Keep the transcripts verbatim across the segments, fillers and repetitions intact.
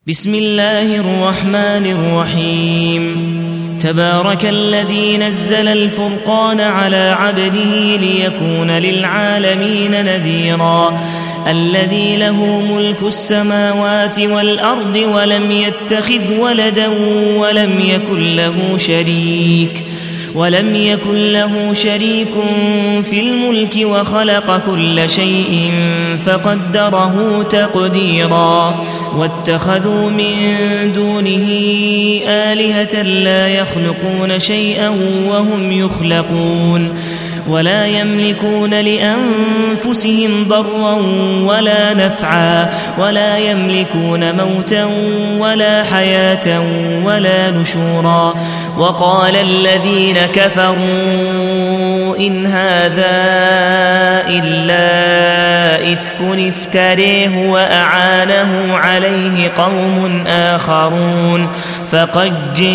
بسم الله الرحمن الرحيم تبارك الذي نزل الفرقان على عبده ليكون للعالمين نذيرا الذي له ملك السماوات والأرض ولم يتخذ ولدا ولم يكن له شريك ولم يكن له شريك في الملك وخلق كل شيء فقدره تقديرا واتخذوا من دونه آلهة لا يخلقون شيئا وهم يخلقون ولا يملكون لأنفسهم ضرا ولا نفعا ولا يملكون موتا ولا حياة ولا نشورا وقال الذين كفروا إن هذا إلا إفك افتريه وأعانه عليه قوم آخرون فقد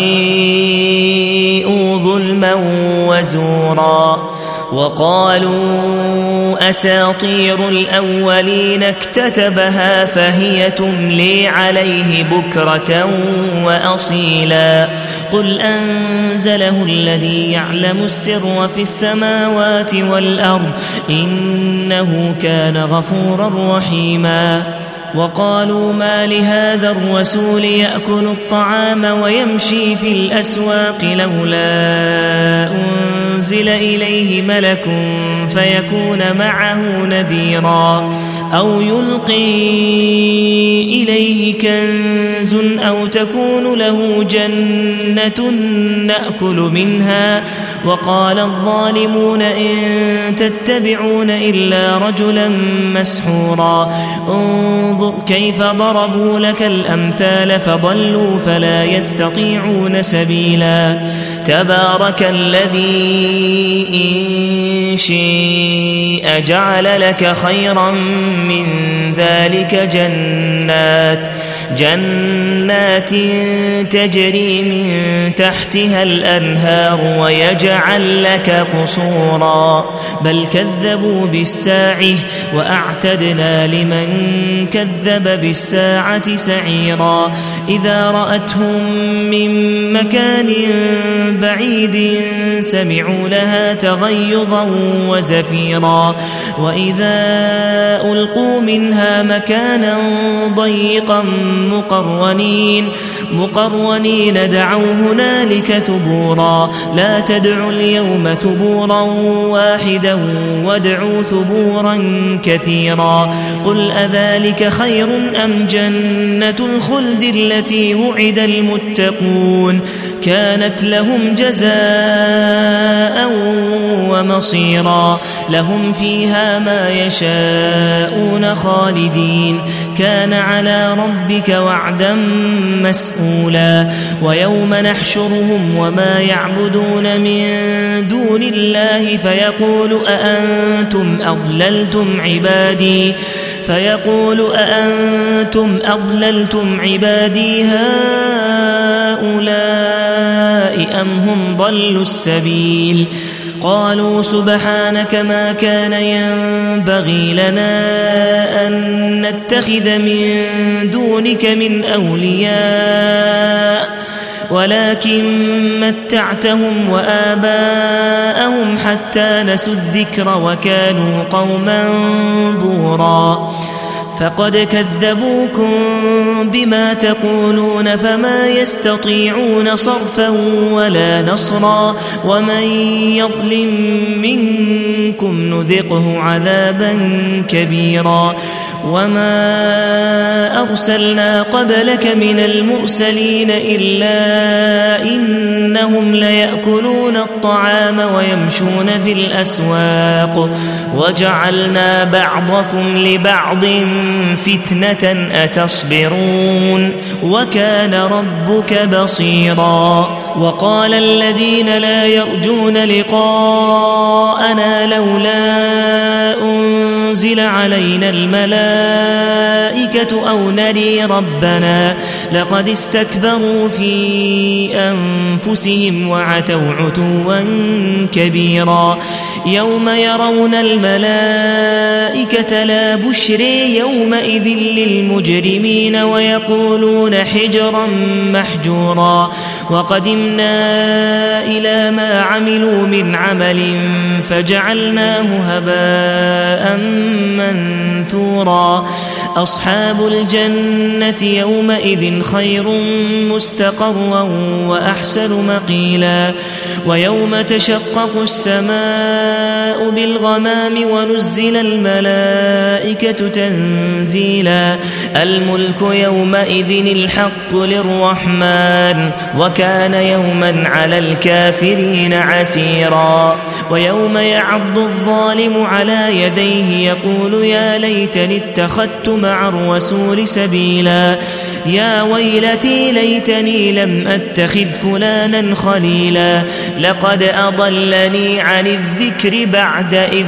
جيءوا ظلما وزورا وقالوا أساطير الأولين اكتتبها فهي تملي عليه بكرة وأصيلا قل أنزله الذي يعلم السر في السماوات والأرض إنه كان غفورا رحيما وقالوا ما لهذا الرسول يأكل الطعام ويمشي في الأسواق لولا أنزل إليه ملك فيكون معه نذيرا أو يلقي إليه كنز أو تكون له جنة نأكل منها وقال الظالمون إن تتبعون إلا رجلا مسحورا انظر كيف ضربوا لك الأمثال فضلوا فلا يستطيعون سبيلا تبارك الذي إن شيء جعل لك خيرا من ذلك جنات جنات تجري من تحتها الأنهار ويجعل لك قصورا بل كذبوا بالساعة وأعتدنا لمن كذب بالساعة سعيرا إذا رأتهم من مكان بعيد سمعوا لها تغيظا وزفيرا وإذا ألقوا منها مكانا ضيقا مقرنين مقرنين دعوا هنالك ثبورا لا تدعوا اليوم ثبورا واحدا وادعوا ثبورا كثيرا قل أذلك خير أم جنة الخلد التي وعد المتقون كانت لهم جزاء ومصيرا لهم فيها ما يشاءون خالدين كان على ربك وعدا مسئولا ويوم نحشرهم وما يعبدون من دون الله فيقول أأنتم أضللتم عبادي فيقول أأنتم أضللتم عبادي هؤلاء أم هم ضلوا السبيل قالوا سبحانك ما كان ينبغي لنا أن نتخذ من دونك من أولياء ولكن متعتهم وآباءهم حتى نسوا الذكر وكانوا قوما بورا فقد كذبوكم بما تقولون فما يستطيعون صرفا ولا نصرا ومن يظلم منكم نذقه عذابا كبيرا وما أرسلنا قبلك من المرسلين إلا إنهم ليأكلون الطعام ويمشون في الأسواق وجعلنا بعضكم لبعض فتنة أتصبرون وكان ربك بصيرا وقال الذين لا يرجون لقاءنا لولا أنزل تنزل علينا الملائكة أو نري ربنا لقد استكبروا في أنفسهم وعتوا عتوا كبيرا يوم يرون الملائكة لا بشري يومئذ للمجرمين ويقولون حجرا محجورا وقدمنا إلى ما عملوا من عمل فجعلناه هباء منثورا أصحاب الجنة يومئذ خير مستقرا وأحسن مقيلا ويوم تشقق السماء بالغمام ونزل الملائكة تنزيلا الملك يومئذ الحق للرحمن وكان يوما على الكافرين عسيرا ويوم يعض الظالم على يديه يقول يا ليتني اتخذت مع الرسول سبيلا يا ويلتي ليتني لم أتخذ فلانا خليلا لقد أضلني عن الذكر بعد إذ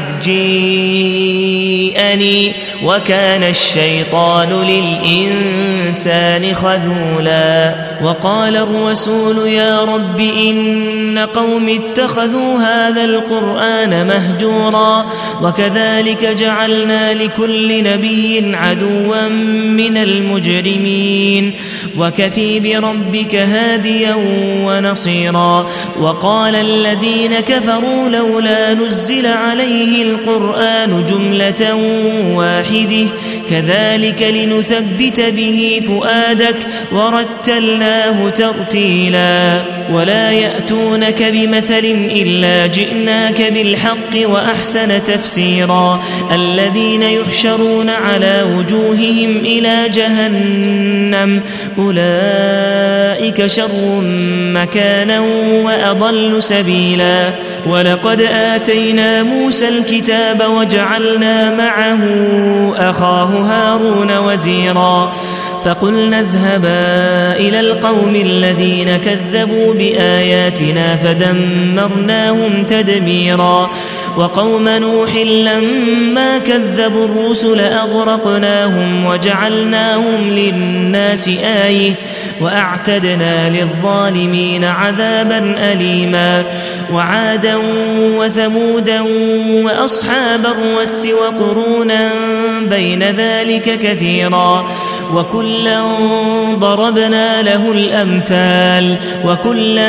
جيءني وكان الشيطان للإنسان خذولا وقال الرسول يا رب إن قوم اتخذوا هذا القرآن مهجورا وكذلك جعلنا لكل نبي عدوا من المجرمين وكفي بربك هاديا ونصيرا وقال الذين كفروا لولا نزل عليه القرآن جملة واحدة كذلك لنثبت به فؤادك ورتلناه ترتيلا ولا يأتونك بمثل إلا جئناك بالحق وأحسن تفسيرا الذين يحشرون على وجوههم إلى جهنم أولئك شر مكانا وأضل سبيلا ولقد آتينا موسى الكتاب وجعلنا معه أخاه هارون وزيرا فقلنا اذهبا إلى القوم الذين كذبوا بآياتنا فدمرناهم تدميرا وقوم نوح لما كذبوا الرسل أغرقناهم وجعلناهم للناس آية وأعتدنا للظالمين عذابا أليما وعادا وثمودا وأصحاب الرس وقرونا بين ذلك كثيرا وكلا ضربنا له الأمثال وكلا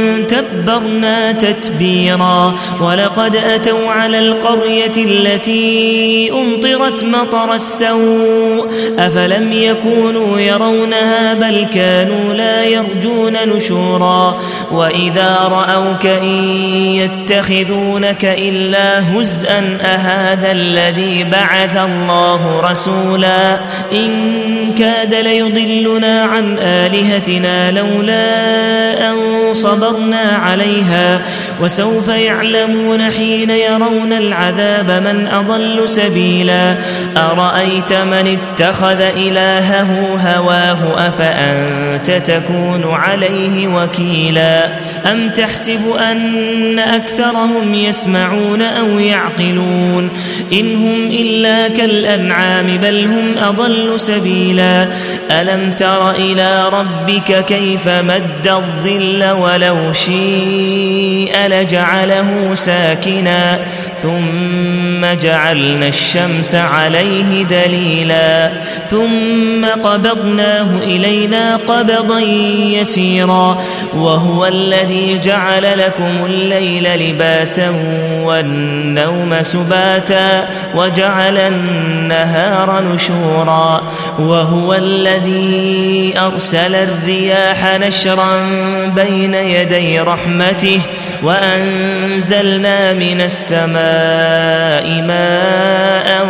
تبرنا تتبيرا ولقد أتوا على القرية التي أمطرت مطر السوء أفلم يكونوا يرونها بل كانوا لا يرجون نشورا وإذا رأوك إن يتخذونك إلا هزءا أهذا الذي بعث الله رسولا إن كاد ليضلنا عن آلهتنا لولا أن صبرنا عليها وسوف يعلمون حين يرون العذاب من أضل سبيلا أرأيت من اتخذ إلهه هواه أفأنت تكون عليه وكيلا أم تحسب أن أكثرهم يسمعون أو يعقلون إن هم إلا كالأنعام بل هم أضل سبيلا ألم تر إلى ربك كيف مد الظل ولو شيء لجعله ساكنا ثم جعلنا الشمس عليه دليلا ثم قبضناه إلينا قبضا يسيرا وهو الذي جعل لكم الليل لباسا والنوم سباتا وجعل النهار نشورا وهو الذي أرسل الرياح نشرا بين يدي رحمته وأنزلنا من السماء ماء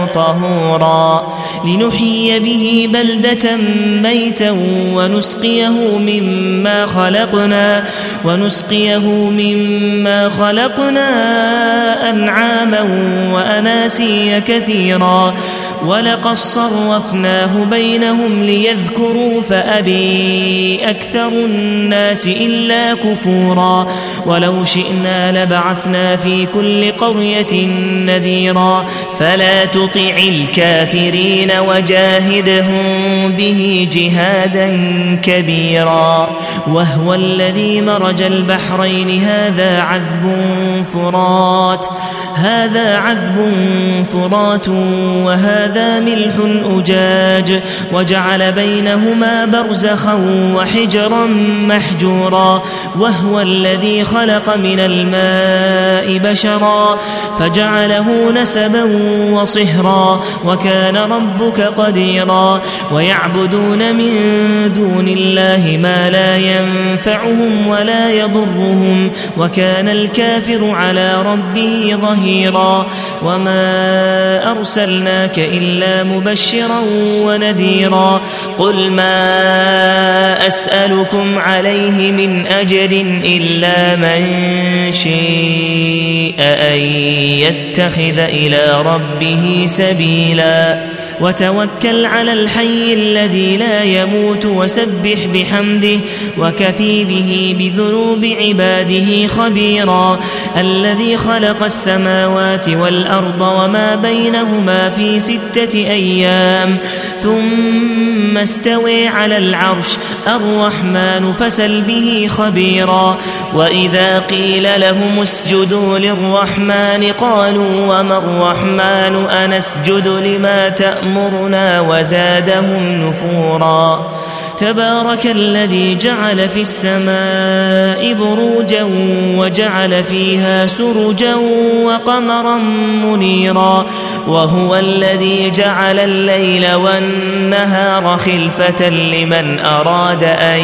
طهورا لنحيي به بلدة ميتا ونسقيه مما خلقنا ونسقيه مما خلقنا أنعاما وأناسيا كثيرا ولقد صرفناه بينهم ليذكروا فأبي أكثر الناس إلا كفورا ولو شئنا لبعثنا في كل قرية نذيرا فلا تطع الكافرين وجاهدهم به جهادا كبيرا وهو الذي مرج البحرين هذا عذب فرات هذا عذب فرات وهذا ملح أجاج وجعل بينهما برزخا وحجرا محجورا وهو الذي خلق من الماء بشرا فجعله نسبا وصهرا وكان ربك قديرا ويعبدون من دون الله ما لا ينفعهم ولا يضرهم وكان الكافر على ربه ظهيرا وما أرسلناك إلا مبشرا ونذيرا قل ما أسألكم عليه من أجر إلا من شاء أن يتخذ إلى ربه سبيلا وتوكل على الحي الذي لا يموت وسبح بحمده وكفي به بذنوب عباده خبيرا الذي خلق السماوات والأرض وما بينهما في ستة أيام ثم استوى على العرش الرحمن فسل به خبيرا وإذا قيل لهم اسجدوا للرحمن قالوا وما الرحمن أنسجد لما تأمرنا وزادهم نفورا تبارك الذي جعل في السماء بروجا وجعل فيها سرجا وقمرا منيرا وهو الذي جعل الليل والنهار خلفة لمن أراد أن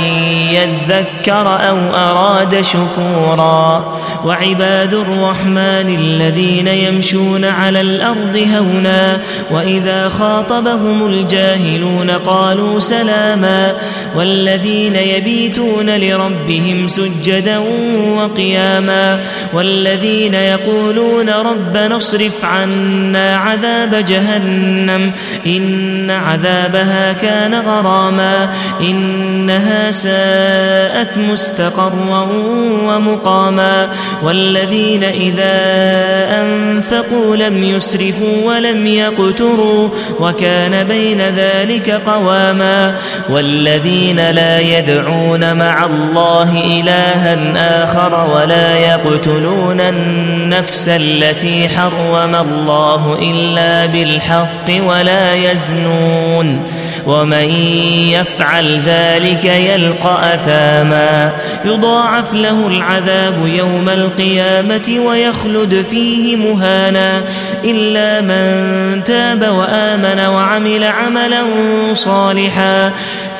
يذكر أو أراد شكورا وعباد الرحمن الذين يمشون على الأرض هونا وإذا خاطبهم الجاهلون قالوا سلاما والذين يبيتون لربهم سجدا وقياما والذين يقولون ربنا اصرف عنا عذاب جهنم إن عذابها كان غراما إنها ساءت مستقرا ومقاما والذين إذا أنفقوا لم يسرفوا ولم يقتروا وكان بين ذلك قواما والذين لا يدعون مع الله إلها آخر ولا يقتلون النفس التي حرم الله إلا بالحق ولا يزنون ومن يفعل ذلك يلقى أثاما يضاعف له العذاب يوم القيامة ويخلد فيه مهانا إلا من تاب وآمن وعمل عملا صالحا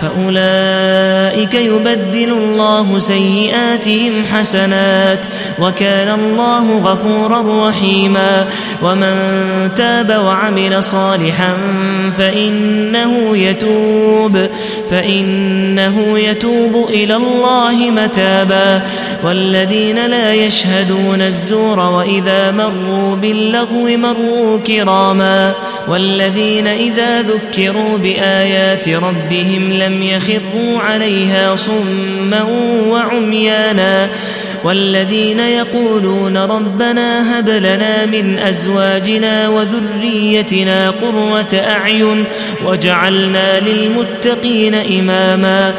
فأولئك يبدل الله سيئاتهم حسنات وكان الله غفورا رحيما ومن تاب وعمل صالحا فإنه يتوب فإنه يتوب إلى الله متابا والذين لا يشهدون الزور وإذا مروا باللغو مروا كراما والذين إذا ذكروا بآيات ربهم لم يخروا عليها صما وعميانا والذين يقولون ربنا هب لنا من أزواجنا وذريتنا قرة أعين وجعلنا للمتقين إماما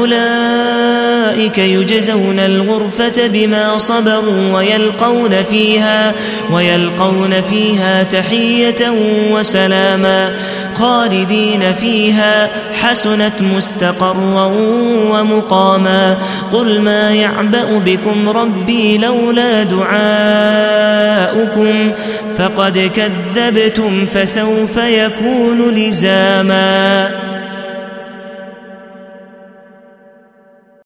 أولئك يجزون الغرفة بما صبروا ويلقون فيها ويلقون فيها تحية وسلاما خالدين فيها حسنت مستقرا ومقاما قل ما يعبأ بكم ربي لولا دعاؤكم فقد كذبتم فسوف يكون لزاما.